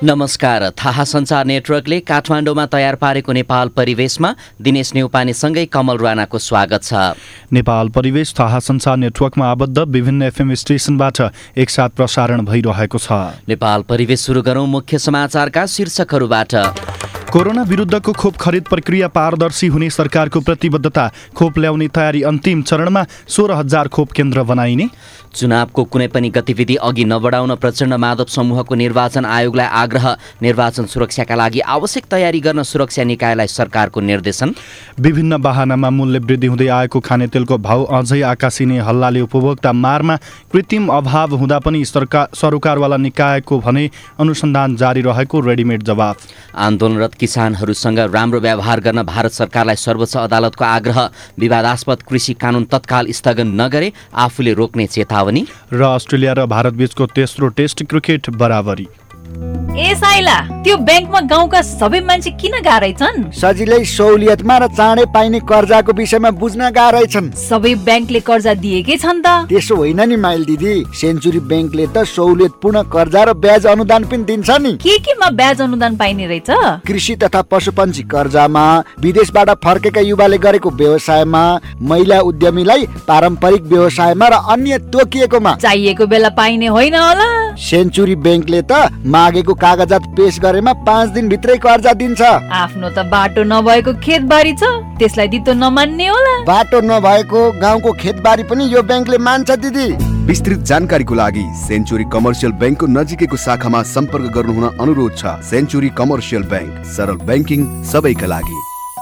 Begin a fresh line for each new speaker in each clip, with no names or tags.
नमस्कार। थाहा सञ्चार नेटवर्कले काठमाडौँमा तयार पारेको नेपाल परिवेशमा दिनेश नेउपानेसँगै कमल राणाको स्वागत छ।
नेपाल परिवेश थाहा सञ्चार नेटवर्कमा आबद्ध विभिन्न एफएम स्टेशनबाट एकसाथ प्रसारण भइरहेको छ।
नेपाल परिवेश सुरु गरौँ मुख्य समाचारका शीर्षकहरूबाट।
कोरोना विरुद्धको खोप खरिद प्रक्रिया पारदर्शी हुने सरकारको प्रतिबद्धता। खोप ल्याउने तयारी अन्तिम चरणमा। 16,000 खोप केन्द्र बनाइने।
चुनावको कुनै पनि गतिविधि अघि नबढाउन प्रचण्ड माधव समूहको निर्वाचन आयोगलाई आग्रह। निर्वाचन सुरक्षाका लागि आवश्यक तयारी गर्न सुरक्षा निकायलाई सरकारको निर्देशन।
विभिन्न वाहनामा मूल्य वृद्धि हुँदै आएको खानेतेलको भाउ अझै आकाशिने हल्लाले उपभोक्ता मारमा। कृत्रिम अभाव हुँदा पनि सरोकारवाला निकायको भने अनुसन्धान जारी रहेको रेडिमेड जवाफ।
आन्दोलनरत किसानहरूसँग राम्रो व्यवहार गर्न भारत सरकारलाई सर्वोच्च अदालतको आग्रह। विवादास्पद कृषि कानुन तत्काल स्थगन नगरे आफूले रोक्ने चेतावनी।
र अस्ट्रेलिया र भारत बीचको तेस्रो टेस्ट क्रिकेट बराबरी।
ए साइला, त्यो ब्याङ्कमा गाउँका सबै मान्छे किन गाह्रै छन्?
सजिलै सहुलियतमा र चाँडै पाइने कर्जाको विषयमा बुझ्न गाह्रै छन्।
सबै ब्याङ्कले कर्जा दिएकै छन् त।
त्यसो होइन नि माइल दिदी, सेन्चुरी ब्याङ्कले त सहुलियतपूर्ण कर्जा र ब्याज अनुदान पनि दिन्छ नि।
केमा ब्याज अनुदान पाइने रहेछ?
कृषि तथा पशुपन्छी कर्जामा, विदेशबाट फर्केका युवाले गरेको व्यवसायमा, महिला उद्यमीलाई पारम्परिक व्यवसायमा र अन्य तोकिएकोमा।
चाहिएको बेला पाइने होइन होला।
सेन्चुरी ब्याङ्कले त मागेको कागजात पेश गरेमा 5 दिनभित्रै कर्जा दिन्छ।
आफ्नो त बाटो नभएको खेतबारी छ, त्यसलाई दितो नमान्ने होला।
बाटो नभएको गाउँको खेतबारी पनि यो ब्याङ्कले मान्छ दिदी।
विस्तृत जानकारीको लागि सेन्चुरी कमर्सियल ब्याङ्कको नजिकैको शाखामा सम्पर्क गर्नुहुन अनुरोध छ। सेन्चुरी कमर्सियल ब्याङ्क, सरल ब्याङ्किङ सबैका लागि।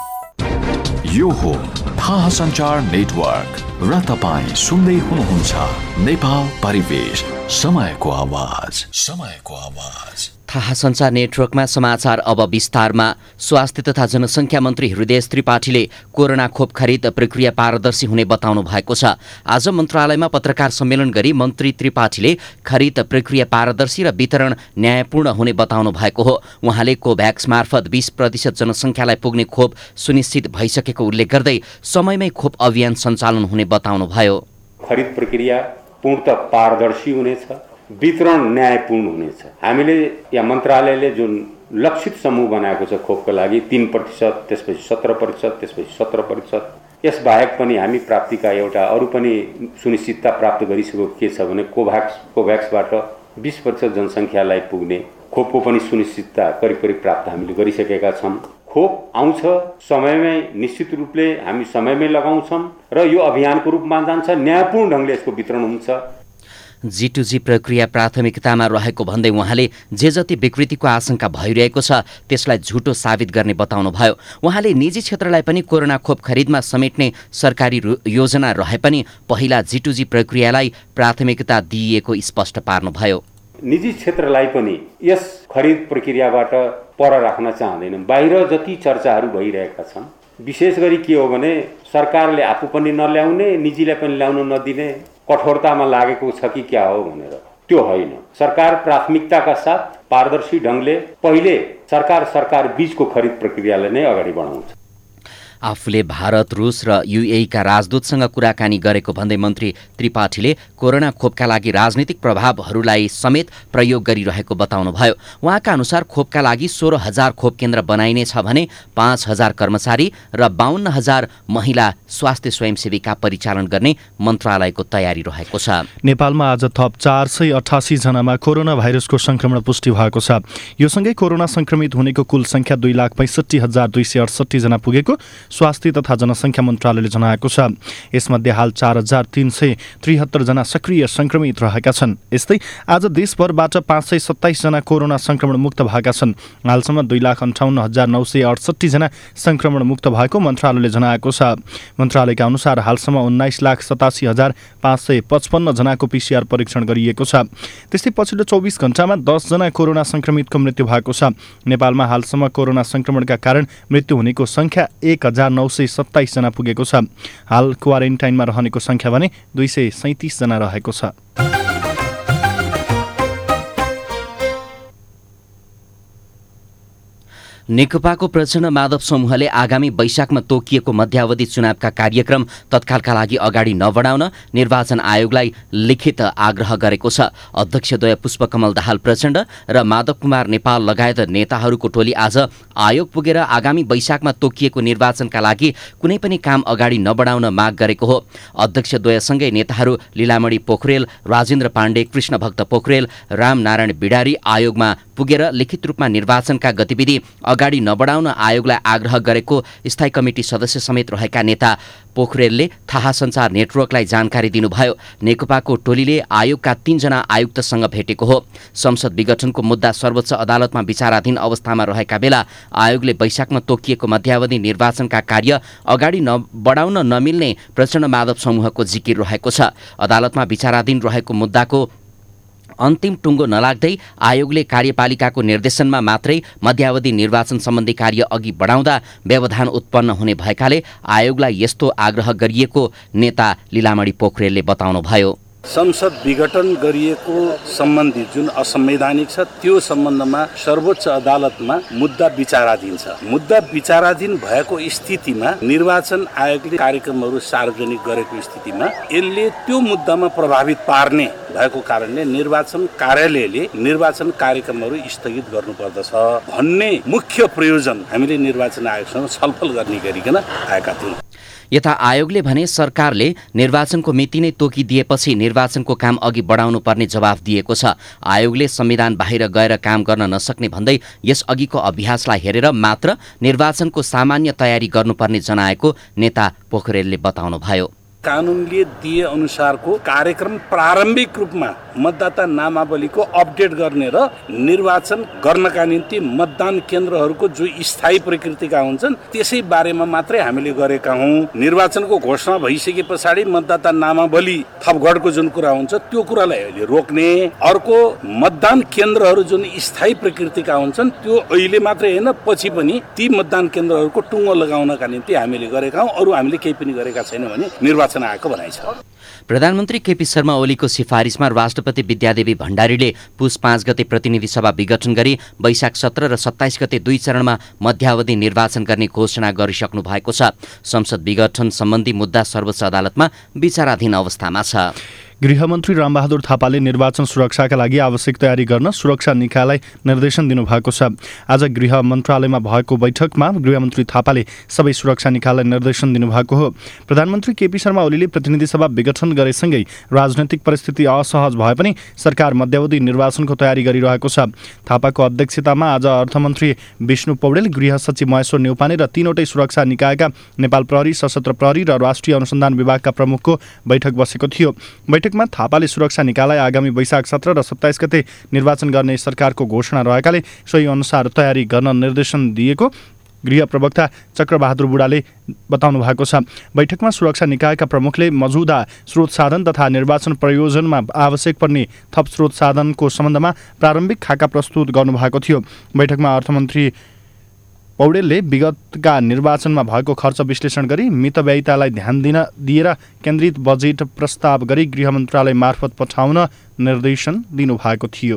यो हो थाहा सञ्चार नेटवर्क र तपाईँ सुन्दै हुनुहुन्छ नेपाल परिवेश, समयको आवाज।
थाहा सञ्चार नेटवर्कमा समाचार अब विस्तारमा। स्वास्थ्य तथा जनसङ्ख्या मन्त्री हृदय त्रिपाठीले कोरोना खोप खरिद प्रक्रिया पारदर्शी हुने बताउनु भएको छ। आज मन्त्रालयमा पत्रकार सम्मेलन गरी मन्त्री त्रिपाठीले खरिद प्रक्रिया पारदर्शी र वितरण न्यायपूर्ण हुने बताउनु भएको हो। उहाँले कोभ्याक्स मार्फत 20% जनसङ्ख्यालाई पुग्ने खोप सुनिश्चित भइसकेको उल्लेख गर्दै समयमै खोप अभियान सञ्चालन हुने बताउनुभयो।
खरिद प्रक्रिया पूर्णतः पारदर्शी हुनेछ, वितरण न्यायपूर्ण हुनेछ। हामीले या मन्त्रालयले जुन लक्षित समूह बनाएको छ खोपको लागि 3%, त्यसपछि 17%, त्यसपछि 17%, यसबाहेक पनि हामी प्राप्तिका एउटा अरू पनि सुनिश्चितता प्राप्त गरिसकेको के छ भने कोभ्याक्सबाट 20% जनसङ्ख्यालाई पुग्ने खोपको पनि सुनिश्चितता करिब प्राप्त हामीले गरिसकेका छौँ। खोप आउँछ समयमै, निश्चित रूपले हामी समयमै लगाउँछौँ र यो अभियानको रूपमा जान्छ। न्यायपूर्ण ढङ्गले यसको वितरण हुन्छ।
G2G प्रक्रिया प्राथमिकतामा रहेको भन्दै उहाँले जे जति विकृतिको आशंका भइरहेको छ त्यसलाई झुटो साबित गर्ने बताउनुभयो। उहाँले निजी क्षेत्रलाई पनि कोरोना खोप खरिदमा समेट्ने सरकारी योजना रहे पनि पहिला G2G प्रक्रियालाई प्राथमिकता दिइएको स्पष्ट पार्नुभयो।
निजी क्षेत्रलाई पनि यस खरिद प्रक्रियाबाट पर राख्न चाहँदैनौँ। बाहिर जति चर्चाहरू भइरहेका छन्, विशेष गरी के हो भने सरकारले आफू पनि नल्याउने, निजीलाई पनि ल्याउन नदिने कठोरतामा लागेको छ कि क्या हो भनेर, त्यो होइन। सरकार प्राथमिकताका साथ पारदर्शी ढङ्गले पहिले सरकार बीचको खरिद प्रक्रियालाई नै अगाडि बढाउँछ।
आफूले भारत, रुस र युएई का राजदूतसँग कुराकानी गरेको भन्दै मन्त्री त्रिपाठीले कोरोना खोपका लागि राजनीतिक प्रभावहरूलाई समेत प्रयोग गरिरहेको बताउनुभयो। उहाँका अनुसार खोपका लागि 16,000 खोप केन्द्र बनाइनेछ भने 5,000 कर्मचारी र 52,000 महिला स्वास्थ्य स्वयंसेविका परिचालन गर्ने मन्त्रालयको तयारी रहेको छ।
नेपालमा आज थप 488 जनामा कोरोना भाइरसको संक्रमण पुष्टि भएको छ। यो सँगै कोरोना संक्रमित हुनेको कुल संख्या 2,65,268 जना पुगेको स्वास्थ्य तथा जनसङ्ख्या मन्त्रालयले जनाएको छ। यसमध्ये हाल 4,373 जना सक्रिय संक्रमित रहेका छन्। यस्तै आज देशभरबाट 527 जना कोरोना संक्रमण मुक्त भएका छन्। हालसम्म 2,58,968 जना संक्रमण मुक्त भएको मन्त्रालयले जनाएको छ। मन्त्रालयका अनुसार हालसम्म 19,87,555 जनाको PCR परीक्षण गरिएको छ। त्यस्तै पछिल्लो 24 घण्टामा 10 जना कोरोना संक्रमितको मृत्यु भएको छ। नेपालमा हालसम्म कोरोना संक्रमणका कारण मृत्यु हुनेको संख्या 1,927 जना पुगेको छ। हाल क्वारेन्टाइनमा रहनेको संख्या भने 237 जना रहेको छ।
नेकपाको प्रचण्ड माधव समूहले आगामी वैशाखमा तोकिएको मध्यावधि चुनावका कार्यक्रम तत्कालका लागि अगाडि नबढाउन निर्वाचन आयोगलाई लिखित आग्रह गरेको छ। अध्यक्षद्वय पुष्पकमल दाहाल प्रचण्ड र माधव कुमार नेपाल लगायत नेताहरूको टोली आज आयोग पुगेर आगामी वैशाखमा तोकिएको निर्वाचनका लागि कुनै पनि काम अगाडि नबढाउन माग गरेको हो। अध्यक्षद्वयसँगै नेताहरू लीलामणि पोखरेल, राजेन्द्र पाण्डे, कृष्णभक्त पोखरेल, रामनारायण बिडारी आयोगमा पुगेर लिखित रूपमा निर्वाचनका गतिविधि अगाडि नबढाउन आयोगलाई आग्रह गरेको स्थायी कमिटी सदस्य समेत रहेका नेता पोखरेलले थाहा सञ्चार नेटवर्कलाई जानकारी दिनुभयो। नेकपाको टोलीले आयोगका 3 जना आयुक्तसँग भेटेको हो। संसद विघटनको मुद्दा सर्वोच्च अदालतमा विचाराधीन अवस्थामा रहेका बेला आयोगले वैशाखमा तोकिएको मध्यावधि निर्वाचनका कार्य अगाडि बढाउन नमिल्ने प्रचण्ड माधव समूहको जिकिर रहेको छ। अदालतमा विचाराधीन रहेको मुद्दाको अन्तिम टुङ्गो नलाग्दै आयोगले कार्यपालिकाको निर्देशनमा मात्रै मध्यावधि निर्वाचन सम्बन्धी कार्य अघि बढाउँदा व्यवधान उत्पन्न हुने भएकाले आयोगलाई यस्तो आग्रह गरिएको नेता लीलामणि पोखरेलले बताउनुभयो।
संसद विघटन गरिएको सम्बन्धी जुन असंवैधानिक छ त्यो सम्बन्धमा सर्वोच्च अदालतमा मुद्दा विचाराधीन छ। मुद्दा विचाराधीन भएको स्थितिमा निर्वाचन आयोगले कार्यक्रमहरू सार्वजनिक गरेको स्थितिमा यसले त्यो मुद्दामा प्रभावित पार्ने भएको कारणले निर्वाचन कार्यालयले निर्वाचन कार्यक्रमहरू स्थगित गर्नुपर्दछ भन्ने मुख्य प्रयोजन हामीले निर्वाचन आयोगसँग छलफल गर्ने गरिकन आएका थियौँ।
यता आयोगले भने सरकारले निर्वाचनको मिति नै तोकिदिएपछि निर्वाचनको काम अघि बढाउनु पर्ने जवाफ दिएको छ। आयोगले संविधान बाहिर गएर काम गर्न नसक्ने भन्दै यसअघिको अभ्यासलाई हेरेर मात्र निर्वाचनको सामान्य तयारी गर्नुपर्ने जनाएको नेता पोखरेलले बताउनुभयो।
कानुनले दिए अनुसारको कार्यक्रम प्रारम्भिक रूपमा मतदाता नामावलीको अपडेट गर्ने र निर्वाचन गर्नका निम्ति मतदान केन्द्रहरूको जो स्थायी प्रकृतिका हुन्छन् त्यसै बारेमा मात्रै हामीले गरेका हौँ। निर्वाचनको घोषणा भइसके पछाडि मतदाता नामावली थपघटको जुन कुरा हुन्छ त्यो कुरालाई अहिले रोक्ने, अर्को मतदान केन्द्रहरू जुन स्थायी प्रकृतिका हुन्छन् त्यो अहिले मात्रै होइन पछि पनि ती मतदान केन्द्रहरूको टुङ्गो लगाउनका निम्ति हामीले गरेका हौँ। अरू हामीले केही पनि गरेका छैन भने निर्वाचन आएको भनाइ छ।
प्रधानमन्त्री केपी शर्मा ओलीको सिफारिसमा राष्ट्रपति विद्यादेवी भण्डारीले पुस 5 गते प्रतिनिधि सभा विघटन गरी वैशाख 17 र 27 गते 2 चरणमा मध्यावधि निर्वाचन गर्ने घोषणा गरिसक्नु भएको छ। संसद विघटन सम्बन्धी मुद्दा सर्वोच्च अदालतमा विचाराधीन अवस्थामा छ।
गृहमन्त्री रामबहादुर थापाले निर्वाचन सुरक्षाका लागि आवश्यक तयारी गर्न सुरक्षा निकायलाई निर्देशन दिनुभएको छ। आज गृह मन्त्रालयमा भएको बैठकमा गृहमन्त्री थापाले सबै सुरक्षा निकायलाई निर्देशन दिनुभएको हो। प्रधानमन्त्री केपी शर्मा ओलीले प्रतिनिधि सभा विघटन गरेसँगै राजनैतिक परिस्थिति असहज भए पनि सरकार मध्यावधि निर्वाचनको तयारी गरिरहेको छ। थापाको अध्यक्षतामा आज अर्थमन्त्री विष्णु पौडेल, गृह सचिव महेश्वर न्यौपाने र 3वटै सुरक्षा निकायका नेपाल प्रहरी, सशस्त्र प्रहरी र राष्ट्रिय अनुसन्धान विभागका प्रमुखको बैठक बसेको थियो। बैठकमा थापाले सुरक्षा निकायलाई आगामी वैशाख 17 र 27 गते निर्वाचन गर्ने सरकारको घोषणा रहेकाले सोही अनुसार तयारी गर्न निर्देशन दिएको गृह प्रवक्ता चक्रबहादुर बुढाले बताउनु भएको छ। बैठकमा सुरक्षा निकायका प्रमुखले मौजूदा स्रोत साधन तथा निर्वाचन प्रयोजनमा आवश्यक पर्ने थप स्रोत साधनको सम्बन्धमा प्रारम्भिक खाका प्रस्तुत गर्नुभएको थियो। बैठकमा अर्थमन्त्री पौडेलले विगतका निर्वाचनमा भएको खर्च विश्लेषण गरी मितव्ययितालाई ध्यान दिएर केन्द्रित बजेट प्रस्ताव गरी गृह मन्त्रालय मार्फत पठाउन निर्देशन दिनुभएको थियो।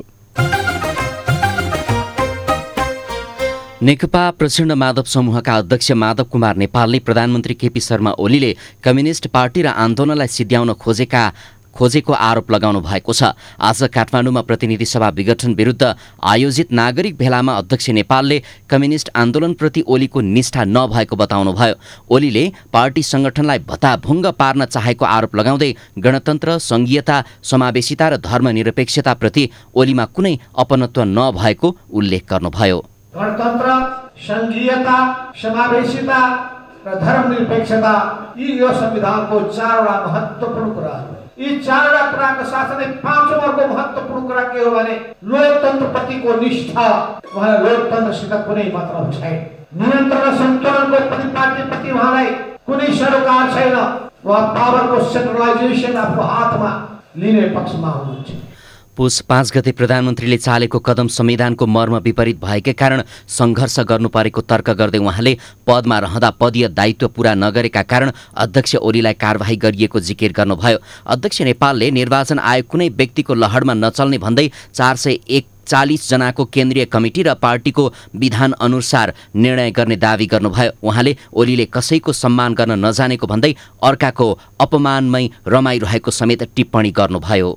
नेकपा प्रचण्ड माधव समूहका अध्यक्ष माधव कुमार नेपालले प्रधानमन्त्री केपी शर्मा ओलीले कम्युनिस्ट पार्टी र आन्दोलनलाई सिद्ध्याउन खोजेको आरोप लगाउनु भएको छ। आज काठमाडौँमा प्रतिनिधि सभा विघटन विरुद्ध आयोजित नागरिक भेलामा अध्यक्ष नेपालले कम्युनिस्ट आन्दोलनप्रति ओलीको निष्ठा नभएको बताउनुभयो। ओलीले पार्टी संगठनलाई भत्ताभुङ्ग पार्न चाहेको आरोप लगाउँदै गणतन्त्र, संघीयता, समावेशिता र धर्मनिरपेक्षताप्रति ओलीमा कुनै अपनत्व नभएको उल्लेख गर्नुभयो।
गणतन्त्र, संघीयता, समावेशिता र धर्मनिरपेक्षता यो संविधानको 4वटा महत्त्वपूर्ण कुराहरू। यी 4वटा कुराको साथै 5औं अर्को महत्त्वपूर्ण कुरा के हो भने लोकतन्त्रप्रतिको निष्ठा। उहाँलाई लोकतन्त्रसित कुनै मतलब छैन। नियन्त्रण र सन्तुलनको प्रतिपाद्यप्रति उहाँलाई कुनै सरोकार छैन। उहाँ पावरको सेन्ट्रलाइजेसन आफ्नो हातमा लिने पक्षमा हुनुहुन्छ।
पुस 5 गते प्रधानमन्त्रीले चालेको कदम संविधानको मर्म विपरीत भएकै कारण सङ्घर्ष गर्नु परेको तर्क गर्दै उहाँले पदमा रहँदा पदीय दायित्व पूरा नगरेका कारण अध्यक्ष ओलीलाई कारबाही गरिएको जिकिर गर्नुभयो। अध्यक्ष नेपालले निर्वाचन आयोग कुनै व्यक्तिको लहरमा नचल्ने भन्दै 401 40 जनाको केन्द्रीय कमिटी र पार्टीको विधान अनुसार निर्णय गर्ने दावी गर्नुभयो। उहाँले ओलीले कसैको सम्मान गर्न नजानेको भन्दै अर्काको अपमानमै रमाइरहेको समेत टिप्पणी गर्नुभयो।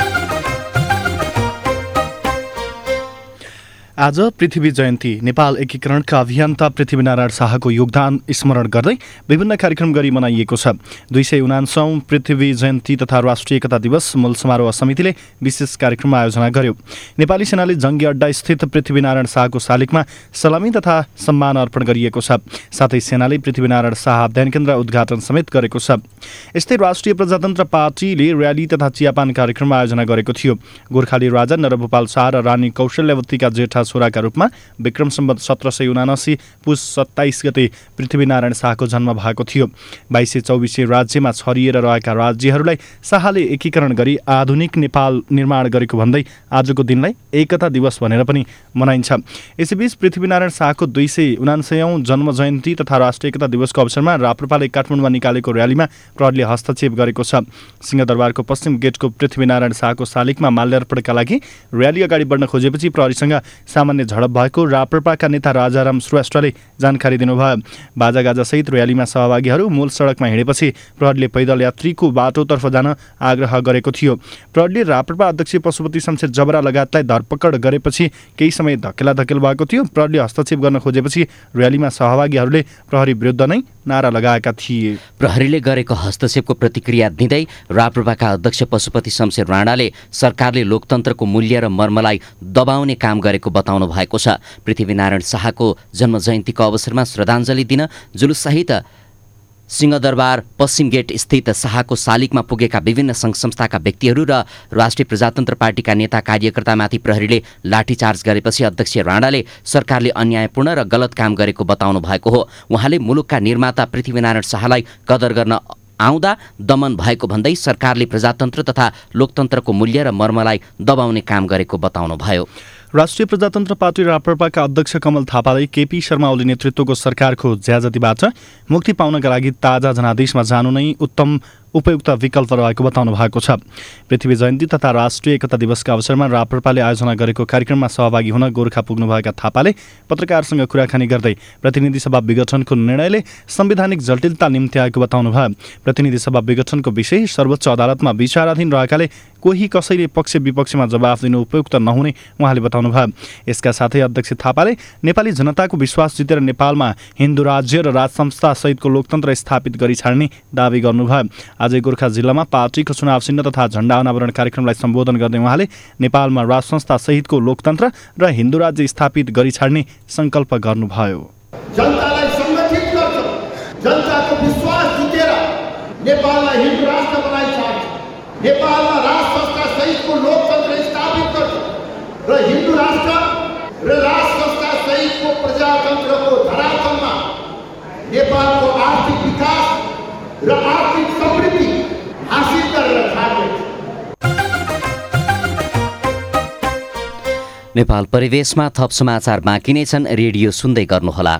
आज पृथ्वी जयन्ती। नेपाल एकीकरणका अभियन्ता पृथ्वीनारायण शाहको योगदान स्मरण गर्दै विभिन्न कार्यक्रम गरी मनाइएको छ। 249औं पृथ्वी जयन्ती तथा राष्ट्रिय एकता दिवस मूल समारोह समितिले विशेष कार्यक्रम आयोजना गर्यो। नेपाली सेनाले जङ्गी अड्डा स्थित पृथ्वीनारायण शाहको शालिगमा सलामी तथा सम्मान अर्पण गरिएको छ। साथै सेनाले पृथ्वीनारायण शाह अध्ययन केन्द्र उद्घाटन समेत गरेको छ। यस्तै राष्ट्रिय प्रजातन्त्र पार्टीले र्याली तथा चियापान कार्यक्रम आयोजना गरेको थियो। गोर्खाली राजा नरभूपाल शाह र रानी कौशल्यवतीका जेठा छोराका रूपमा विक्रम सम्वत 1779 पुस 27 गते पृथ्वीनारायण शाहको जन्म भएको थियो। 2224 राज्यमा छरिएर रहेका राज्यहरूलाई शाहले एकीकरण गरी आधुनिक नेपाल निर्माण गरेको भन्दै आजको दिनलाई एकता दिवस भनेर पनि मनाइन्छ। यसैबीच पृथ्वीनारायण शाहको 279औं जन्म जयन्ती तथा राष्ट्रिय एकता दिवसको अवसरमा राप्रपाले काठमाडौँमा निकालेको र्यालीमा प्रहरीले हस्तक्षेप गरेको छ। सिंहदरबारको पश्चिम गेटको पृथ्वीनारायण शाहको शालिगमा माल्यार्पणका लागि र्याली अगाडि बढ्न खोजेपछि प्रहरीसँग सामान्य झडप भएको राप्रपाका नेता राजाराम श्रेष्ठले जानकारी दिनुभयो। बाजागाजासहित र्यालीमा सहभागीहरू मूल सडकमा हिँडेपछि प्रहरीले पैदल यात्रीको बाटोतर्फ जान आग्रह गरेको थियो। प्रहरीले राप्रपा अध्यक्ष पशुपति शमशेर जबरा लगायतलाई धरपकड गरेपछि केही समय धकेलाधकेल भएको थियो। प्रहरीले हस्तक्षेप गर्न खोजेपछि र्यालीमा सहभागीहरूले प्रहरी विरुद्ध नै नारा लगाएका थिए।
प्रहरीले गरेको हस्तक्षेपको प्रतिक्रिया दिँदै राप्रपाका अध्यक्ष पशुपति शमशेर राणाले सरकारले लोकतन्त्रको मूल्य र मर्मलाई दबाउने काम गरेको बताउनु भएको छ। पृथ्वीनारायण शाहको जन्म जयन्तीको अवसरमा श्रद्धाञ्जली दिन जुलुससहित सिंहदरबार पश्चिम गेट स्थित शाहको शालिगमा पुगेका विभिन्न सङ्घ संस्थाका व्यक्तिहरू र राष्ट्रिय प्रजातन्त्र पार्टीका नेता कार्यकर्तामाथि प्रहरीले लाठीचार्ज गरेपछि अध्यक्ष राणाले सरकारले अन्यायपूर्ण र गलत काम गरेको बताउनु भएको हो। उहाँले मुलुकका निर्माता पृथ्वीनारायण शाहलाई कदर गर्न आउँदा दमन भएको भन्दै सरकारले प्रजातन्त्र तथा लोकतन्त्रको मूल्य र मर्मलाई दबाउने काम गरेको बताउनुभयो।
राष्ट्रिय प्रजातन्त्र पार्टी राप्रपाका अध्यक्ष कमल थापाले केपी शर्मा ओली नेतृत्वको सरकारको ज्याजतीबाट मुक्ति पाउनका लागि ताजा जनादेशमा जानु नै उत्तम उपयुक्त विकल्प रहेको बताउनु भएको छ। पृथ्वी जयन्ती तथा राष्ट्रिय एकता दिवसका अवसरमा राप्रपाले आयोजना गरेको कार्यक्रममा सहभागी हुन गोर्खा पुग्नुभएका थापाले पत्रकारसँग कुराकानी गर्दै प्रतिनिधि सभा विघटनको निर्णयले संवैधानिक जटिलता निम्ति आएको बताउनुभयो। प्रतिनिधि सभा विघटनको विषय सर्वोच्च अदालतमा विचाराधीन रहेकाले कोही कसैले पक्ष विपक्षमा जवाफ दिनु उपयुक्त नहुने उहाँले बताउनुभयो। यसका साथै अध्यक्ष थापाले नेपाली जनताको विश्वास जितेर नेपालमा हिन्दू राज्य र राज संस्था सहितको लोकतन्त्र स्थापित गरी छाड्ने दावी गर्नुभयो। आज गोर्खा जिल्लामा पार्टीको चुनाव चिन्ह तथा झण्डा अनावरण कार्यक्रमलाई सम्बोधन गर्दै उहाँले नेपालमा राज संस्था सहितको लोकतन्त्र र हिन्दू राज्य स्थापित गरी छाड्ने संकल्प गर्नुभयो।
जनतालाई संगठित गर्छ, जनताको विश्वास जितेर नेपाललाई हिन्दू राष्ट्र बनाइ छाड्छ, नेपालमा राज संस्था सहितको लोकतन्त्र स्थापित गर्छ र हिन्दू राष्ट्र र राज संस्था सहितको प्रजातन्त्रको धरातलमा नेपालको आर्थिक विकास र आर्थिक समृद्धि हासिल गरेर छाड्छ।
नेपाल परिवेशमा थप समाचार बाँकी नै छन्, रेडियो सुन्दै गर्नुहोला।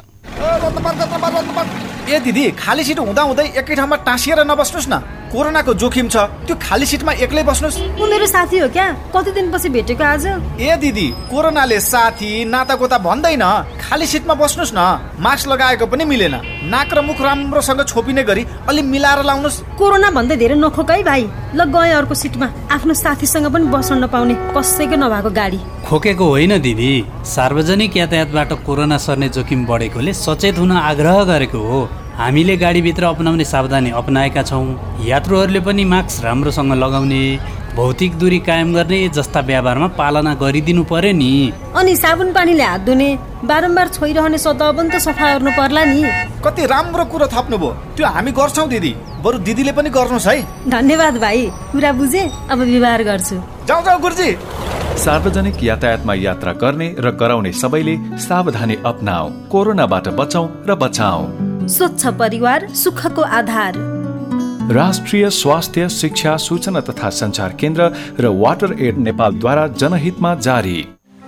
ए दिदी, खाली सिट हुँदा हुँदै एकै ठाउँमा टाँसिएर नबस्नुस् न, कोरोनाको जोखिम छ। त्यो खाली सिटमा एक्लै बस्नुस्।
उ मेरो साथी हो क्या, कति दिनपछि भेटेको आज।
ए दिदी, कोरोनाले साथी नातागोता भन्दैन, खाली सिटमा बस्नुस् न। मास्क लगाएको पनि मिलेन, नाक र मुख राम्रोसँग छोपिने गरी अलि मिलाएर लाउनुस्।
कोरोना भन्दै धेरै नखोक है भाइ। ल गए अर्को सिटमा, आफ्नो साथीसँग पनि बस्न नपाउने कसैको नभएको गाडी।
खोकेको होइन दिदी, सार्वजनिक यातायातबाट कोरोना सर्ने जोखिम बढेकोले सचेत हुन आग्रह गरेको हो। हामीले गाडीभित्र अपनाउने सावधानी अपनाएका छौँ। यात्रुहरूले पनि मास्क राम्रोसँग लगाउने, भौतिक दूरी कायम गर्ने जस्ता व्यवहारमा पालना गरिदिनु पर्यो नि।
अनि साबुन पानीले हात धुने, बारम्बार छोइरहने सतह पनि त सफा गर्नु पर्ला नि।
कति राम्रो कुरा थप्नुभयो, त्यो हामी गर्छौँ दिदी, बरु दिदीले पनि गर्नुहोस् है।
धन्यवाद भाइ, कुरा बुझे, अब व्यवहार गर्छु।
जाऊ जाऊ गुरुजी।
सार्वजनिक यातायातमा यात्रा गर्ने र गराउने सबैले सावधानी अपनाऊ, कोरोनाबाट बचाऊ र बचाऊ।
स्वच्छ परिवार सुखको आधार।
राष्ट्रिय स्वास्थ्य शिक्षा सूचना तथा संचार केन्द्र र वाटर एड नेपालद्वारा जनहितमा जारी।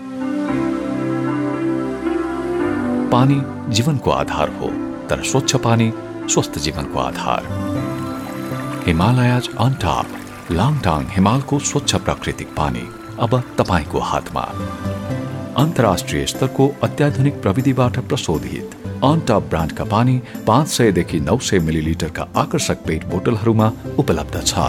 पानी जीवनको आधार हो, तर स्वच्छ पानी स्वस्थ जीवनको आधार। हिमालयज अन टप, लाङटाङ हिमालको स्वच्छ प्राकृतिक पानी अब तपाईको हातमा। अन्तर्राष्ट्रिय स्तरको अत्याधुनिक प्रविधिबाट प्रशोधित अनटप ब्रान्डका पानी 500 देखि 900 मिलिलिटरका आकर्षक पेट बोतलहरूमा उपलब्ध छ।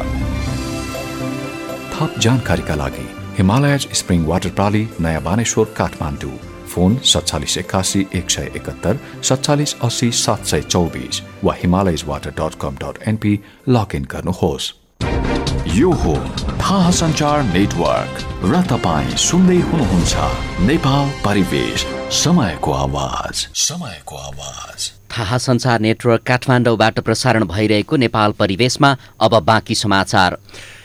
थप जानकारीका लागि हिमालयज स्प्रिङ वाटर प्रणाली, नयाँ बानेश्वर, काठमाडौँ। फोन 4781 171 47 80 724 वा himalayaswater.com.np लगइन गर्नुहोस्। यो हो थाहा सञ्चार नेटवर्क र तपाईँ सुन्दै हुनुहुन्छ नेपाल परिवेश, समयको आवाज।
थाहा सञ्चार नेटवर्क काठमाडौँबाट प्रसारण भइरहेको नेपाल परिवेशमा अब बाँकी समाचार।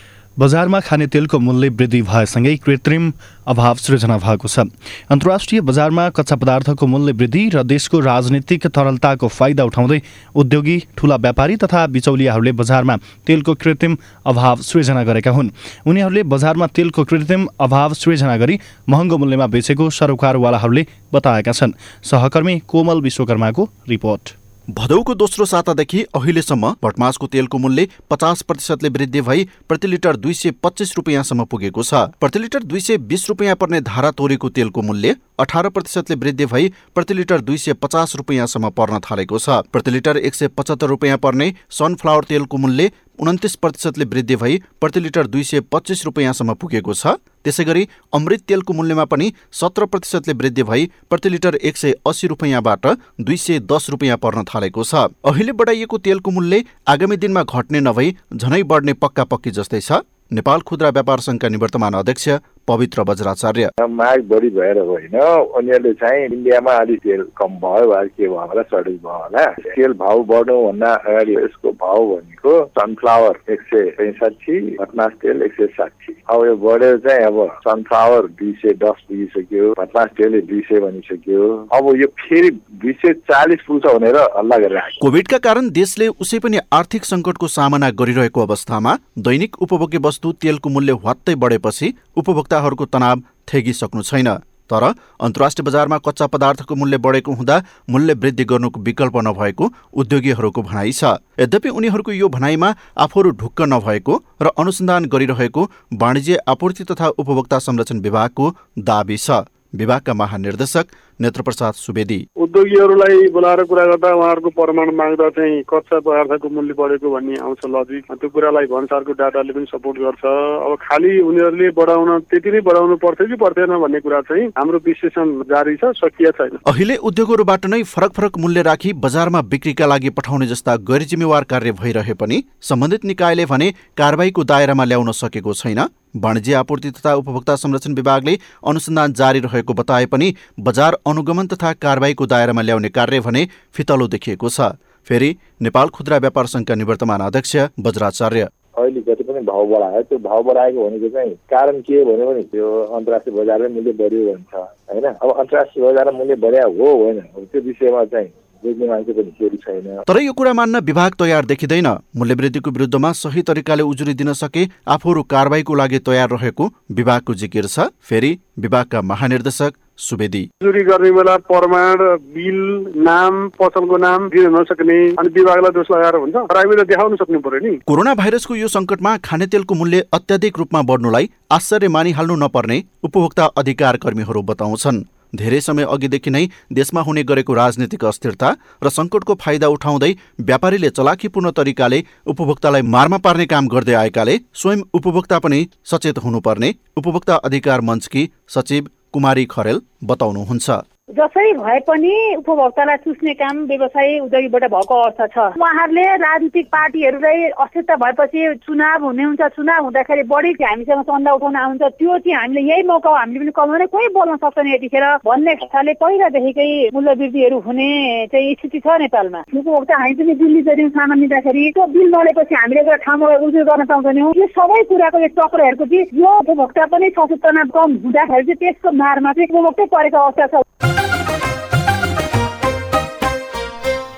बजारमा खाने तेलको मूल्य वृद्धि भएसँगै कृत्रिम अभाव सृजना भएको छ। अन्तर्राष्ट्रिय बजारमा कच्चा पदार्थको मूल्य वृद्धि र देशको राजनीतिक तरलताको फाइदा उठाउँदै उद्योगी, ठूला व्यापारी तथा बिचौलियाहरूले बजारमा तेलको कृत्रिम अभाव सृजना गरेका हुन्। उनीहरूले बजारमा तेलको कृत्रिम अभाव सृजना गरी महँगो मूल्यमा बेचेको सरोकारवालाहरूले बताएका छन्। सहकर्मी कोमल विश्वकर्माको रिपोर्ट।
भदौको दोस्रो सातादेखि अहिलेसम्म भटमासको तेलको मूल्य 50% वृद्धि भई प्रति लिटर 225 रुपियाँसम्म पुगेको छ। प्रति लिटर 220 रुपियाँ पर्ने धारा तोरीको तेलको मूल्य 18% वृद्धि भई प्रति लिटर 250 रुपियाँसम्म पर्न थालेको छ। प्रति लिटर 175 रुपियाँ पर्ने सनफ्लावर तेलको मूल्य 29% वृद्धि भई प्रति लिटर 225 रुपियाँसम्म पुगेको छ। त्यसैगरी अमृत तेलको मूल्यमा पनि 17% वृद्धि भई प्रति लिटर 180 रुपियाँबाट 210 रुपियाँ पर्न थालेको छ। अहिले बढाइएको तेलको मूल्य आगामी दिनमा घट्ने नभई झनै बढ्ने पक्का पक्की जस्तै छ। नेपाल खुद्रा व्यापार संघका निवर्तमान अध्यक्ष पवित्र वज्राचार्य।
माग बढी भएर होइन, उनीहरूले चाहिँ इन्डियामा अलिक तेल कम भयो वा के भयो होला, सर्टेज भयो होला। तेल भाउ बढ्नुभन्दा अगाडि यसको भाउ भनेको सनफ्लावर 165, भटमास तेल 160। अब यो बढेर चाहिँ अब सनफ्लावर 210 पुगिसक्यो, भटमास तेल 200 बनिसक्यो। अब यो फेरि 240 पुग्छ भनेर हल्ला गरिरहेको।
कोभिडका कारण देशले उसै पनि आर्थिक संकटको सामना गरिरहेको अवस्थामा दैनिक उपभोग्य वस्तु तेलको मूल्य ह्वात्तै बढेपछि उपभोक्ताहरूको तनाव थेगिसक्नु छैन। तर अन्तर्राष्ट्रिय बजारमा कच्चा पदार्थको मूल्य बढेको हुँदा मूल्य वृद्धि गर्नुको विकल्प नभएको उद्योगीहरूको भनाइ छ। यद्यपि उनीहरूको यो भनाइमा आफूहरू ढुक्क नभएको र अनुसन्धान गरिरहेको वाणिज्य, आपूर्ति तथा उपभोक्ता संरक्षण विभागको दाबी छ। विभागका महानिर्देशक नेत्रप्रसाद सुवेदी।
उद्योगीहरूलाई बोलाएर कुरा गर्दा उहाँहरूको प्रमाण माग्दा चाहिँ कच्चा पदार्थको मूल्य बढेको भन्ने आउँछ लजिक। त्यो कुरालाई भन्सारको डाटाले पनि सपोर्ट गर्छ। अब खालि उनीहरूले बढाउन त्यति नै बढाउनु पर्थ्यो कि पर्दैन भन्ने कुरा चाहिँ हाम्रो विश्लेषण जारी छ, सकिया छैन।
अहिले उद्योगहरूबाट नै फरक फरक मूल्य राखी बजारमा बिक्रीका लागि पठाउने जस्ता गैर जिम्मेवार कार्य भइरहे पनि सम्बन्धित निकायले भने कारबाहीको दायरामा ल्याउन सकेको छैन। वाणिज्य, आपूर्ति तथा उपभोक्ता संरक्षण विभागले अनुसन्धान जारी रहेको बताए पनि बजार अनुगमन तथा कारबाहीको दायरामा ल्याउने कार्य भने फितलो देखिएको छ। फेरि नेपाल खुद्रा व्यापार संघका निवर्तमान अध्यक्ष वज्राचार्य।
अहिले जति पनि भाउ बढायो, त्यो भाउ बढाएको भनेको चाहिँ कारण के भन्यो भने त्यो अन्तर्राष्ट्रिय बजारमा मूल्य बढ्यो भन्छ होइन। अब अन्तर्राष्ट्रिय बजारमा मूल्य बढ्या हो होइन, त्यो विषयमा चाहिँ
तर यो कुरा मान्न विभाग तयार देखिँदैन। मूल्यवृद्धिको विरुद्धमा सही तरिकाले उजुरी दिन सके आफूहरू कारबाहीको लागि तयार रहेको विभागको जिकिर छ। फेरि विभागका महानिर्देशक सुवेदी।
उजुरी गर्ने बेला प्रमाण, बिल, नाम, पसलको नाम दिन नसक्ने अनि विभागलाई दोष लगाएर हुन्छ, प्राइभेटले देखाउन सक्नु पर्यो नि।
कोरोना भाइरसको यो संकटमा खानेतेलको मूल्य अत्याधिक रूपमा बढ्नुलाई आश्चर्य मानिहाल्नु नपर्ने उपभोक्ता अधिकार कर्मीहरू बताउँछन्। धेरै समय अघिदेखि नै देशमा हुने गरेको राजनीतिक अस्थिरता र संकटको फाइदा उठाउँदै व्यापारीले चलाखीपूर्ण तरिकाले उपभोक्तालाई मारमा पार्ने काम गर्दै आएकाले स्वयं उपभोक्ता पनि सचेत हुनुपर्ने उपभोक्ता अधिकार मञ्चकी सचिव कुमारी खरेल बताउनुहुन्छ।
जसरी भए पनि उपभोक्तालाई चुस्ने काम व्यवसायी उद्योगीबाट भएको अर्थ छ। उहाँहरूले राजनीतिक पार्टीहरूलाई अस्थिरता भएपछि चुनाव हुने हुन्छ, चुनाव हुँदाखेरि बढी हामीसँग चन्दा उठाउन आउँछ, त्यो चाहिँ हामीले यही मौका हो, हामीले पनि कमाउने कोही बोल्न सक्दैन यतिखेर भन्ने खाले पहिलादेखिकै मूल्य वृद्धिहरू हुने चाहिँ स्थिति छ नेपालमा। उपभोक्ता हामी पनि दिल्ली गयौँ सामान लिँदाखेरि त्यो बिल नलेपछि हामीले एउटा ठाउँमा उजुर गर्न पाउँदैनौँ। यो सबै कुराको यो चक्रहरूको चाहिँ यो उपभोक्ता पनि सचेतना कम हुँदाखेरि चाहिँ त्यसको मारमा चाहिँ उपभोक्तै परेको अवस्था छ।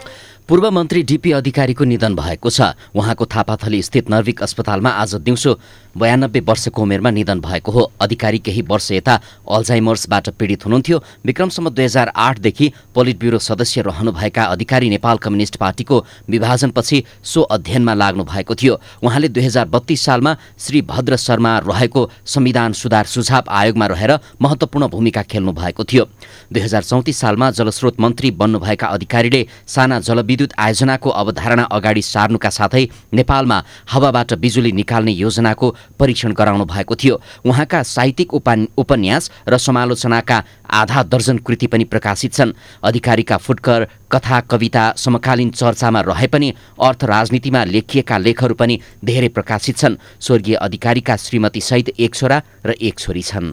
पूर्व मन्त्री डीपी अधिकारीको निधन भएको छ। उहाँको थापाथली स्थित नर्विक अस्पतालमा आज दिउँसो 92 वर्षको उमेरमा निधन भएको हो। अधिकारी केही वर्ष यता अल्जाइमर्सबाट पीडित हुनुहुन्थ्यो। विक्रमसम्म 2008देखि पोलिट ब्युरो सदस्य रहनुभएका अधिकारी नेपाल कम्युनिस्ट पार्टीको विभाजनपछि सो अध्ययनमा लाग्नु भएको थियो। उहाँले 2032 सालमा श्री भद्र शर्मा रहेको संविधान सुधार सुझाव आयोगमा रहेर महत्त्वपूर्ण भूमिका खेल्नु भएको थियो। 2034 सालमा जलस्रोत मन्त्री बन्नुभएका अधिकारीले साना जलविद्युत आयोजनाको अवधारणा अगाडि सार्नुका साथै नेपालमा हावाबाट बिजुली निकाल्ने योजनाको परीक्षण गराउनु भएको थियो। उहाँका साहित्यिक उपन्यास र समालोचनाका आधा दर्जन कृति पनि प्रकाशित छन्। अधिकारीका फुटकर, कथा, कविता समकालीन चर्चामा रहे पनि अर्थ राजनीतिमा लेखिएका लेखहरू पनि धेरै प्रकाशित छन्। स्वर्गीय अधिकारीका श्रीमती सहित एक छोरा र एक छोरी छन्।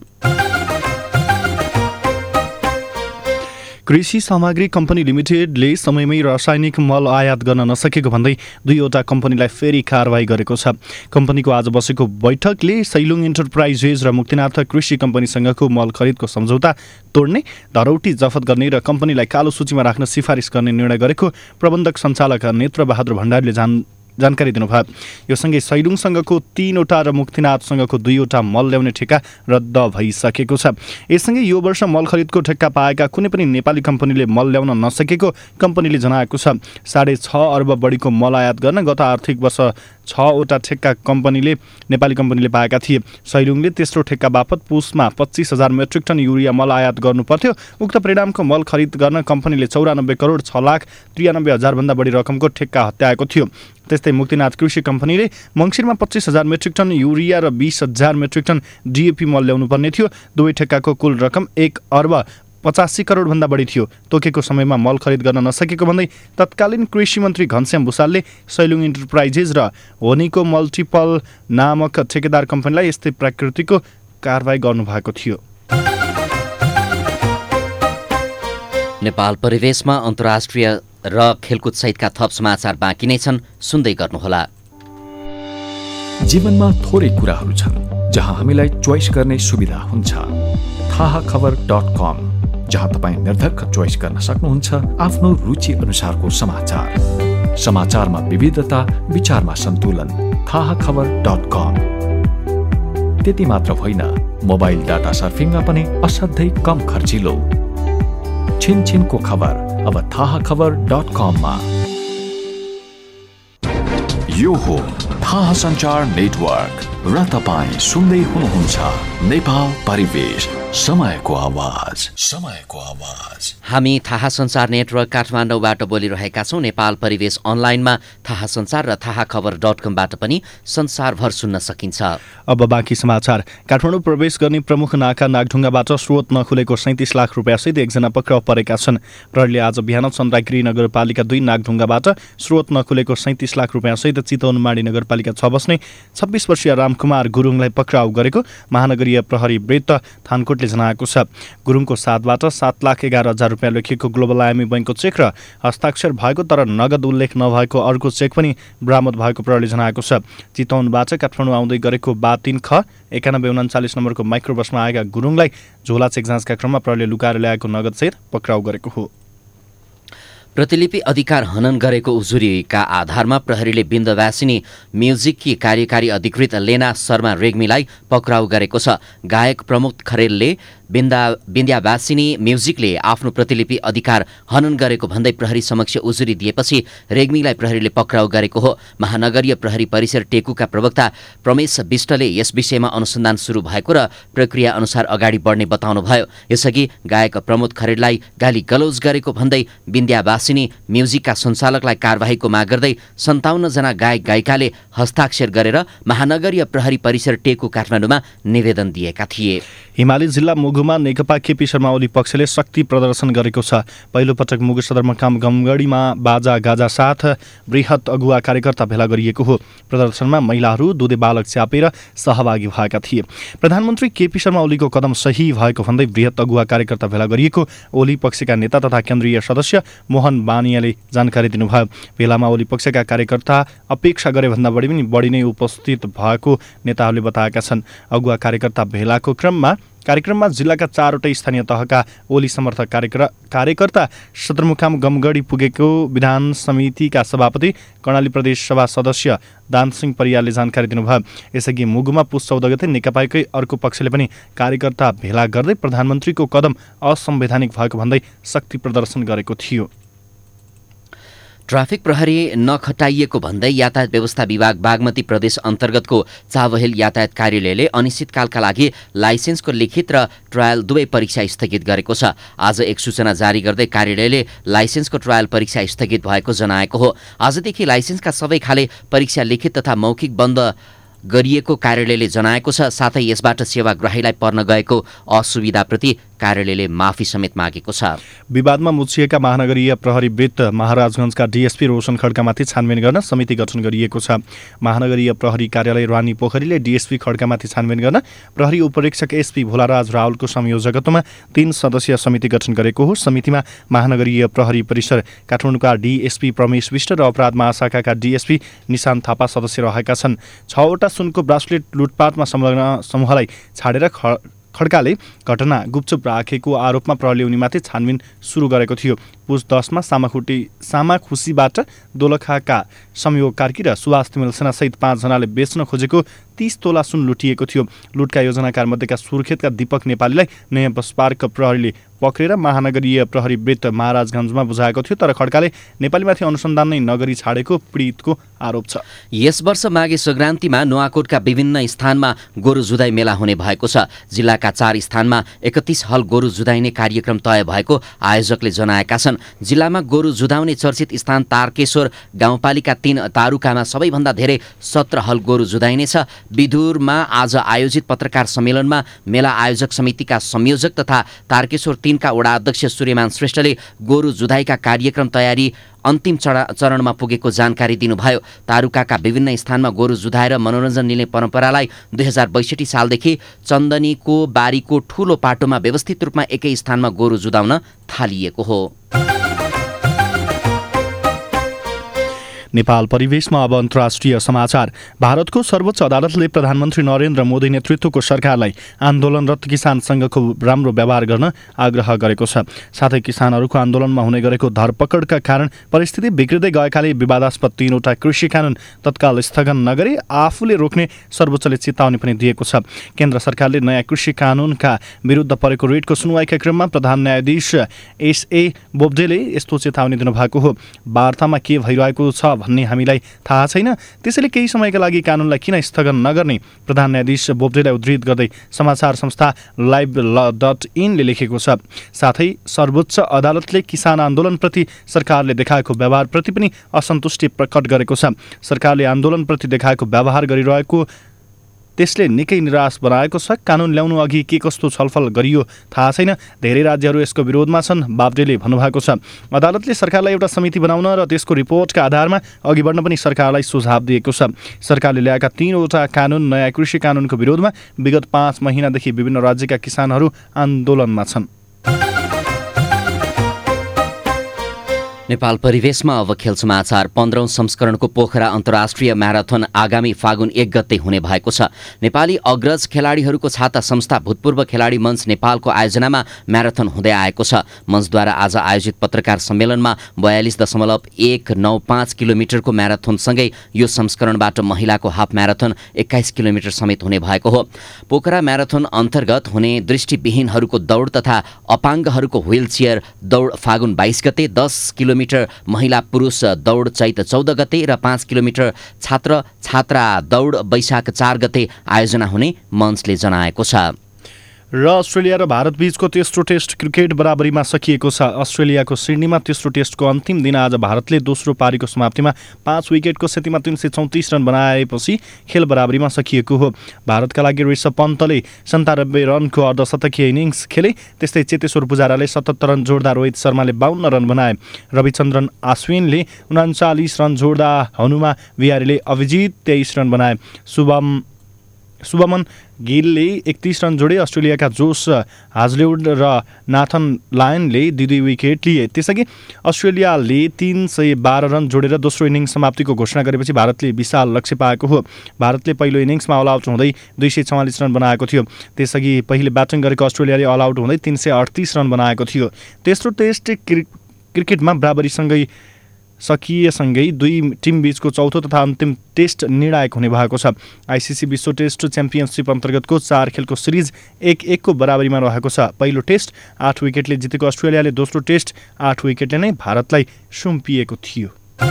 कृषि सामग्री कम्पनी लिमिटेडले समयमै रासायनिक मल आयात गर्न नसकेको भन्दै 2वटा कम्पनीलाई फेरि कारवाही गरेको छ। कम्पनीको आज बसेको बैठकले सैलुङ एन्टरप्राइजेज र मुक्तिनाथ कृषि कम्पनीसँगको मल खरिदको सम्झौता तोड्ने, धरौटी जफत गर्ने र कम्पनीलाई कालो सूचीमा राख्न सिफारिस गर्ने निर्णय गरेको प्रबन्धक सञ्चालक नेत्रबहादुर भण्डारीले जानकारी दिनुभयो। यो सँगै सैलुङसँगको 3वटा र मुक्तिनाथसँगको 2वटा मल ल्याउने ठेक्का रद्द भइसकेको छ। यससँगै यो वर्ष मल खरिदको ठेक्का पाएका कुनै पनि नेपाली कम्पनीले मल ल्याउन नसकेको कम्पनीले जनाएको छ। 6.5 अर्ब बढीको मल आयात गर्न गत आर्थिक वर्ष 6वटा ठेक्का नेपाली कम्पनीले पाएका थिए। सैलुङले तेस्रो ठेक्का बापत पुसमा 25,000 मेट्रिक टन युरिया मल आयात गर्नुपर्थ्यो। उक्त परिणामको मल खरिद गर्न कम्पनीले 94 करोड 6,93,000 भन्दा बढी रकमको ठेक्का हत्याएको थियो। त्यस्तै मुक्तिनाथ कृषि कम्पनीले मङ्सिरमा 25,000 मेट्रिक टन युरिया र 20,000 मेट्रिक टन डिएपी मल ल्याउनुपर्ने थियो। दुवै ठेक्काको कुल रकम 1 अर्ब 85 करोड भन्दा बढी थियो। तोकेको समयमा मल खरिद गर्न नसकेको भन्दै तत्कालीन कृषि मन्त्री घनश्याम भुसालले सैलुङ एन्टरप्राइजेज र होनीको मल्टिपल नामक ठेकेदार कम्पनीलाई यस्तै प्रकृतिको कारबाही गर्नुभएको थियो।
नेपाल परिवेशमा अन्तर्राष्ट्रिय र खेलकुद सहितका थप समाचार बाँकी नै छन्, सुन्दै गर्नुहोला।
जीवनमा थोरै कुराहरू छन् जहाँ हामीलाई चोइस गर्ने सुविधा हुन्छ। थाहाखबर.com, जहाँ तपाईँ निर्धक्क चोइस गर्न सक्नुहुन्छ आफ्नो रुचि अनुसारको समाचार। समाचारमा विविधता, विचारमा सन्तुलन। थाहाखबर.com। त्यति मात्र होइन, मोबाइल डाटा सर्फिङमा पनि असाध्यै कम खर्चिलो। छिनछिनको खबर अब थाहाखबर.com मा। यो हो थाहा सञ्चार नेटवर्क र तपाईँ सुन्दै हुनुहुन्छ नेपाल परिवेश, समयको आवाज।
हामी थाहा सञ्चार नेटवर्क काठमाडौँबाट बोलिरहेका छौँ। नेपाल परिवेश अनलाइनमा थाहा सञ्चार र थाहाखबर.com-बाट पनि संसारभर सुन्न सकिन्छ।
अब बाँकी समाचार। काठमाडौँ प्रवेश गर्ने प्रमुख नाका नागढुङ्गाबाट स्रोत नखुलेको 37 लाख रुपियाँसहित एकजना पक्राउ परेका छन्। प्रहरीले आज बिहान चन्द्रागिरी नगरपालिका 2 नागढुङ्गाबाट स्रोत नखुलेको 37 लाख रुपियाँसहित चितवनमाडी नगरपालिका 6 बस्ने 26 वर्षीय रामकुमार गुरुङलाई पक्राउ गरेको महानगरीय प्रहरी वृत्त थानकोटले जनाएको छ। गुरुङको साथबाट 7,11,000 रुपियाँ लेखिएको ग्लोबल आयामी बैंकको चेक र हस्ताक्षर भएको तर नगद उल्लेख नभएको अर्को चेक पनि बरामद भएको प्रहरीले जनाएको छ। चितवनबाट काठमाडौँ आउँदै गरेको 3 ख 9139 नम्बरको माइक्रो बसमा आएका गुरुङलाई झोला चेक जाँचका क्रममा प्रहरीले लुकाएर ल्याएको नगदसहित पक्राउ गरेको हो।
प्रतिलिपि अधिकार हनन गरेको उजुरीका आधारमा प्रहरीले बिन्दवासिनी म्युजिककी कार्यकारी अधिकृत लेना शर्मा रेग्मीलाई पक्राउ गरेको छ। गायक प्रमोद खरेलले बिन्द्यावासिनी म्युजिकले आफ्नो प्रतिलिपि अधिकार हनन गरेको भन्दै प्रहरी समक्ष उजुरी दिएपछि रेग्मीलाई प्रहरीले पक्राउ गरेको हो। महानगरीय प्रहरी परिसर टेकुका प्रवक्ता प्रमेश विष्टले यस विषयमा अनुसन्धान सुरु भएको र प्रक्रिया अनुसार अगाडि बढ्ने बताउनुभयो। यसअघि गायक प्रमोद खरेललाई गाली गलौज गरेको भन्दै बिन्द्यावासिनी म्युजिकका सञ्चालकलाई कारबाहीको माग गर्दै 57 जना गायक गायिकाले हस्ताक्षर गरेर महानगरीय प्रहरी परिसर टेकु काठमाडौँमा निवेदन दिएका थिए।
हिमाली जिल्ला मुगुमा नेकपा केपी शर्मा ओली पक्षले शक्ति प्रदर्शन गरेको छ। पहिलो पटक मुगु सदरमुकाम गमगढीमा बाजा गाजा साथ बृहत अगुवा कार्यकर्ता भेला गरिएको हो। प्रदर्शनमा महिलाहरू दुधे बालक च्यापेर सहभागी भएका थिए। प्रधानमन्त्री केपी शर्मा ओलीको कदम सही भएको भन्दै बृहत अगुवा कार्यकर्ता भेला गरिएको ओली पक्षका नेता तथा केन्द्रीय सदस्य मोहन बानियाले जानकारी दिनुभयो। भेलामा ओली पक्षका कार्यकर्ता अपेक्षा गरे भन्दा बढी नै उपस्थित भएको नेताहरूले बताएका छन्। अगुवा कार्यकर्ता भेलाको क्रममा कार्यक्रममा जिल्लाका 4वटै स्थानीय तहका ओली समर्थक कार्यकर्ता सदरमुकाम गमगढी पुगेको विधान समितिका सभापति कर्णाली प्रदेश सभा सदस्य दानसिंह परियारले जानकारी दिनुभयो। यसअघि मुगुमा पुस 14 गते नेकपाकै अर्को पक्षले पनि कार्यकर्ता भेला गर्दै प्रधानमन्त्रीको कदम असंवैधानिक भएको भन्दै शक्ति प्रदर्शन गरेको थियो।
ट्राफिक प्रहरी नखटाइएको भन्दै यातायात व्यवस्था विभाग बागमती प्रदेश अन्तर्गतको चाबहेल यातायात कार्यालयले अनिश्चितकालका लागि लाइसेन्सको लिखित र ट्रायल दुवै परीक्षा स्थगित गरेको छ। आज एक सूचना जारी गर्दै कार्यालयले लाइसेन्सको ट्रायल परीक्षा स्थगित भएको जनाएको हो। आजदेखि लाइसेन्सका सबै खाले परीक्षा लिखित तथा मौखिक बन्द गरिएको कार्यालयले जनाएको छ। साथै यसबाट सेवाग्राहीलाई पर्न गएको असुविधाप्रति कार्यालयले माफी समेत मागेको छ।
विवादमा मुछिएका महानगरीय प्रहरी वृत्त महाराजगञ्जका डीएसपी रोशन खड्कामाथि छानबिन गर्न समिति गठन गरिएको छ। महानगरीय प्रहरी कार्यालय रानी पोखरीले डीएसपी खड्कामाथि छानबिन गर्न प्रहरी उपरीक्षक एसपी भोलाराज रावलको संयोजकत्वमा 3 सदस्यीय समिति गठन गरेको हो। समितिमा महानगरीय प्रहरी परिसर काठमाडौँका डीएसपी प्रमेश विष्ट र अपराध महाशाखाका डीएसपी निशान्त थापा सदस्य रहेका छन्। 6वटा सुनको ब्रासलेट लुटपाटमा संलग्न समूहलाई छाडेर खड्काले घटना गुपचुप राखेको आरोपमा प्रहरीले उनीमाथि छानबिन सुरु गरेको थियो। पुस 10 मा सामाखुसीबाट दोलखाका संयोग कार्की र सुभाष तिमल सेना सहित 5 जनाले बेच्न खोजेको 30 तोला सुन लुटिएको थियो। लुटका योजनाकार मध्येका सुर्खेतका दीपक नेपालीलाई नयाँ बस पार्क प्रहरीले पक्रेर महानगरीय प्रहरी वृत्त महाराजगञ्जमा बुझाएको थियो, तर खड्काले नेपालीमाथि अनुसन्धान नै नगरी छाडेको पीडितको आरोप छ।
यस वर्ष माघे संक्रान्तिमा नुवाकोटका विभिन्न स्थानमा गोरु जुधाइ मेला हुने भएको छ। जिल्लाका 4 स्थानमा 31 हल गोरु जुधाइने कार्यक्रम तय भएको आयोजकले जनाएका छन्। जिल्लामा गोरु जुधाउने चर्चित स्थान तारकेश्वर गाउँपालिका 3 तारुकामा सबैभन्दा धेरै 17 हल गोरु जुधाइनेछ। विधुरमा आज आयोजित पत्रकार सम्मेलनमा मेला आयोजक समितिका संयोजक तथा तारकेश्वर 3 का वडा अध्यक्ष सूर्यमान श्रेष्ठले गोरु जुधाइका कार्यक्रम तयारी अन्तिम चरणमा पुगेको जानकारी दिनुभयो। तारुकाका विभिन्न स्थानमा गोरु जुधाएर मनोरञ्जन लिने परम्परालाई 2062 सालदेखि चन्दनीको बारीको ठूलो पाटोमा व्यवस्थित रूपमा एकै स्थानमा गोरु जुधाउन थालिएको हो।
नेपाल परिवेशमा अब अन्तर्राष्ट्रिय समाचार। भारतको सर्वोच्च अदालतले प्रधानमन्त्री नरेन्द्र मोदी नेतृत्वको सरकारलाई आन्दोलनरत किसान संघको राम्रो व्यवहार गर्न आग्रह गरेको छ। साथै किसानहरूको आन्दोलनमा हुने गरेको धरपकडका कारण परिस्थिति बिग्रिँदै गएकाले विवादास्पद 3वटा कृषि कानुन तत्काल स्थगन नगरी आफूले रोक्ने सर्वोच्चले चेतावनी पनि दिएको छ। केन्द्र सरकारले नयाँ कृषि कानुनका विरुद्ध परेको रिटको सुनवाईका क्रममा प्रधान न्यायाधीश एसए बोब्डेले यस्तो चेतावनी दिनुभएको हो। वार्तामा के भइरहेको छ भन्ने हामीलाई थाहा छैन, त्यसैले केही समयका लागि कानुनलाई किन स्थगन नगर्ने प्रधान न्यायाधीश बोब्डेलाई उद्धृत गर्दै समाचार संस्था live.in ले लेखेको छ। साथै सर्वोच्च अदालतले किसान आन्दोलनप्रति सरकारले देखाएको व्यवहारप्रति पनि असन्तुष्टि प्रकट गरेको छ। सरकारले आन्दोलनप्रति देखाएको व्यवहार गरिरहेको त्यसले निकै निराश बनाएको छ। कानुन ल्याउनु अघि के कस्तो छलफल गरियो थाहा छैन, धेरै राज्यहरू यसको विरोधमा छन्, बाब्डेले भन्नुभएको छ। अदालतले सरकारलाई एउटा समिति बनाउन र त्यसको रिपोर्टका आधारमा अघि बढ्न पनि सरकारलाई सुझाव दिएको छ। सरकारले ल्याएका 3वटा कानुन नयाँ कृषि कानुनको विरोधमा विगत 5 महिनादेखि विभिन्न राज्यका किसानहरू आन्दोलनमा छन्।
नेपाल परिवेशमा अब खेल समाचार। 15औं संस्करणको पोखरा अन्तर्राष्ट्रिय म्याराथन आगामी फागुन 1 गते हुने भएको छ। नेपाली अग्रज खेलाडीहरूको छाता संस्था भूतपूर्व खेलाडी मञ्च नेपालको आयोजनामा म्याराथन हुँदै आएको छ। मञ्चद्वारा आज आयोजित पत्रकार सम्मेलनमा 42.195 किलोमिटरको म्याराथनसँगै यो संस्करणबाट महिलाको हाफ म्याराथन 21 किलोमिटर समेत हुने भएको हो। पोखरा म्याराथन अन्तर्गत हुने दृष्टिविहीनहरूको दौड तथा अपाङ्गहरूको व्हील चेयर दौड फागुन 22 गते, 10 किलोमिटर महिला पुरुष दौड चैत 14 गते र 5 किलोमिटर छात्र छात्रा दौड वैशाख 4 गते आयोजना हुने मञ्चले जनाएको छ।
र अस्ट्रेलिया र भारत बीचको तेस्रो टेस्ट क्रिकेट बराबरीमा सकिएको छ। अस्ट्रेलियाको सिडनीमा तेस्रो टेस्टको अन्तिम दिन आज भारतले दोस्रो पारीको समाप्तिमा 5 विकेटको क्षतिमा 334 रन बनाएपछि खेल बराबरीमा सकिएको हो। भारतका लागि ऋषभ पन्तले 97 रनको अर्धशतकीय इनिङ्स खेले। त्यस्तै चेतेश्वर पुजाराले 77 रन जोड्दा रोहित शर्माले 52 रन बनाए। रविचन्द्रन आश्विनले 39 रन जोड्दा हनुमा विहारीले अभिजित 23 रन बनाए। शुभमन गिलले 31 रन जोडे। अस्ट्रेलियाका जोस हाजलेवुड र नाथन लायनले 2 विकेट लिए। त्यसअघि अस्ट्रेलियाले 312 रन जोडेर दोस्रो इनिङ्स समाप्तिको घोषणा गरेपछि भारतले विशाल लक्ष्य पाएको हो। भारतले पहिलो इनिङ्समा अल आउट हुँदै 244 रन बनाएको थियो। त्यसअघि पहिले ब्याटिङ गरेको अस्ट्रेलियाले अल आउट हुँदै 338 रन बनाएको थियो। तेस्रो टेस्ट क्रिकेटमा बराबरीसँगै सकिएसँगै दुई टिम बीचको चौथो तथा अन्तिम टेस्ट निर्णायक हुने भएको छ। आइसिसी विश्व टेस्ट च्याम्पियनसिप अन्तर्गतको 4 खेलको सिरिज 1-1 को बराबरीमा रहेको छ। पहिलो टेस्ट 8 विकेटले जितेको अस्ट्रेलियाले दोस्रो टेस्ट 8 विकेटले नै भारतलाई सुम्पिएको थियो।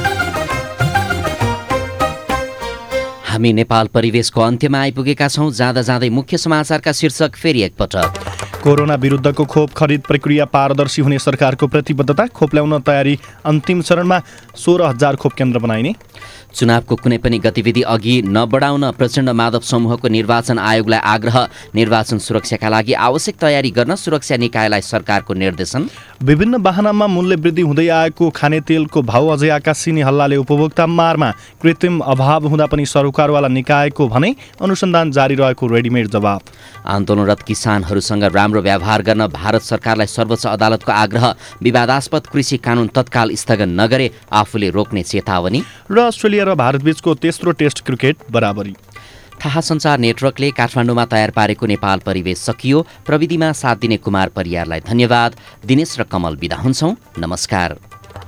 हामी नेपाल परिवेशको अन्त्यमा आइपुगेका छौँ। जाँदा जाँदै मुख्य समाचारका शीर्षक फेरि एकपटक।
कोरोना विरुद्धको खोप खरिद प्रक्रिया पारदर्शी हुने सरकारको प्रतिबद्धता। खोप ल्याउन तयारी अन्तिम चरणमा। 16,000 खोप केन्द्र बनाइने।
चुनावको कुनै पनि गतिविधि अघि नबढाउन प्रचण्ड माधव समूहको निर्वाचन आयोगलाई आग्रह। निर्वाचन सुरक्षाका लागि आवश्यक तयारी गर्न सुरक्षा निकायलाई सरकारको निर्देशन।
विभिन्न वाहनमा मूल्य वृद्धि हुँदै आएको खाने तेलको भाउ अझै आकाशिने हल्लाले उपभोक्ता मारमा। कृत्रिम अभाव हुँदा पनि सरकारवाला निकायको भने अनुसन्धान जारी रहेको रेडिमेड जवाब।
आन्दोलनरत किसानहरूसँग राम्रो व्यवहार गर्न भारत सरकारलाई सर्वोच्च अदालतको आग्रह। विवादास्पद कृषि कानुन तत्काल स्थगन नगरे आफूले रोक्ने चेतावनी।
र अस्ट्रेलिया र भारतबीचको तेस्रो टेस्ट क्रिकेट बराबरी।
थाहा सञ्चार नेटवर्कले काठमाडौँमा तयार पारेको नेपाल परिवेश सकियो। प्रविधिमा साथ दिने कुमार परियारलाई धन्यवाद। दिनेश र कमल बिदा हुन्छौँ। नमस्कार।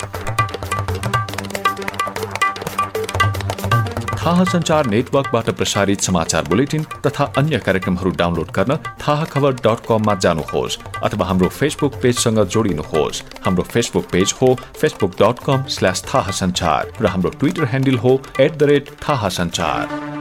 थाहा सञ्चार नेटवर्कबाट प्रसारित समाचार बुलेटिन तथा अन्य कार्यक्रमहरू डाउनलोड गर्न थाहाखबर.com मा जानुहोस् अथवा हाम्रो फेसबुक पेजसँग जोडिनुहोस्। हाम्रो फेसबुक पेज हो facebook.com/थाहासञ्चार र हाम्रो ट्विटर ह्यान्डल हो @थाहासञ्चार।